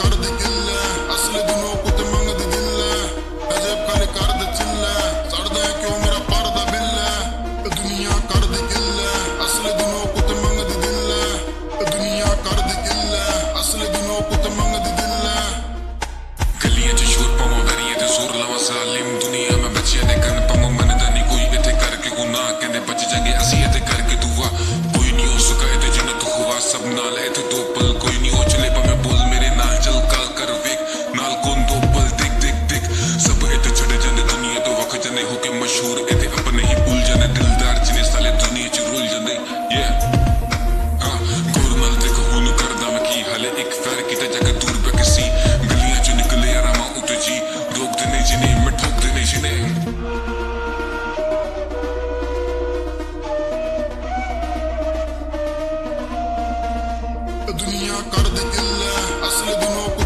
कर दे किल्ले असले दिनों को ते मंग दे दिल्ले अजब खाली कर दे चिल्ले सड़दा है क्यों मेरा पर्दा बिल्ले दुनिया कर दे किल्ले असले दिनों को ते मंग दे दिल्ले दुनिया कर दे किल्ले असले दिनों को ते मंग दे दिल्ले गलियां च शोर पावां वैरियां ते जोर लावां सालिम दुनिया में बचिया ने कन पावां मनदा नहीं कोई इत्थे करके गुनाह कहंदे बच जाएंगे असी इत्थे करके दुआ कोई नहीं हो सका इत्थे जिन्ना तू हुआ सब नाल इत्थे दो पल कोई नहीं हो चले पर मैं बोल मेरे नाल चल काल कर वेख नाल कौन दो पल देख देख देख सब इत्थे छड़े जाने दुनिया तो वख जाने होके मशहूर इत्थे अपने ही भूल जाने दिलदार जिने साले दुनिया च रुल जांदे गोर नाल देख हुन करदा मैं की हाले एक फैर किते जाके दूर पे किसी गलियां च निकले आरामा उठ जी रोक दे नहीं जिने मैं ठोक दे नहीं जिने दुनिया कर दे किल्ले असले दिनों